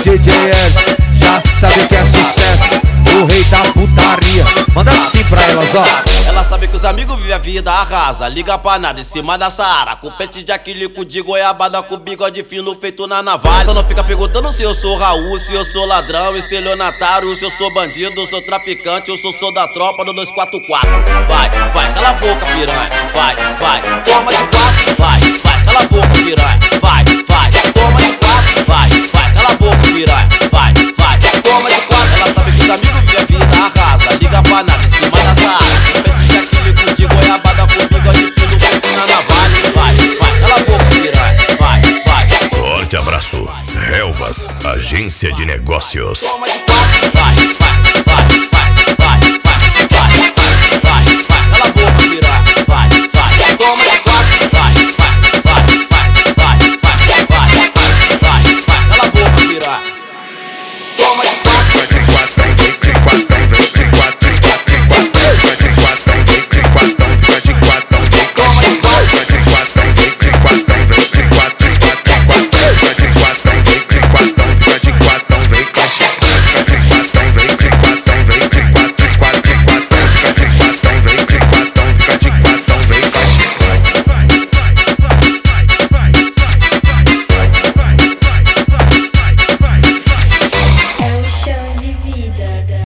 DJ Ed, já sabe que é sucesso, o rei da putaria. Manda assim pra elas, ó. Ela sabe que os amigos vivem a vida arrasa, liga pra nada em cima da Saara, com pente de aquilico de goiabada, com bigode fino feito na navalha. Então não fica perguntando se eu sou Raul, se eu sou ladrão, estelionatário, se eu sou bandido, sou traficante, eu sou da tropa do 244. Vai, vai, cala a boca, piranha. Vai, vai, toma de quatro. Vai, vai, cala a boca, piranha. Vai, vai, toma de quatro. Vai, vai, cala a boca, piranha. Vai, vai, toma de quatro. Ela sabe que os amigos vivem a vida arrasa, liga pra nada em cima da Saara, com pente de aquilico de goiabada, com bigode fino feito na navalha. Vai, vai, cala a boca, piranha. Vai, vai. Forte abraço. Relvas, agência de negócios. Toma de quatro. Vai, vai.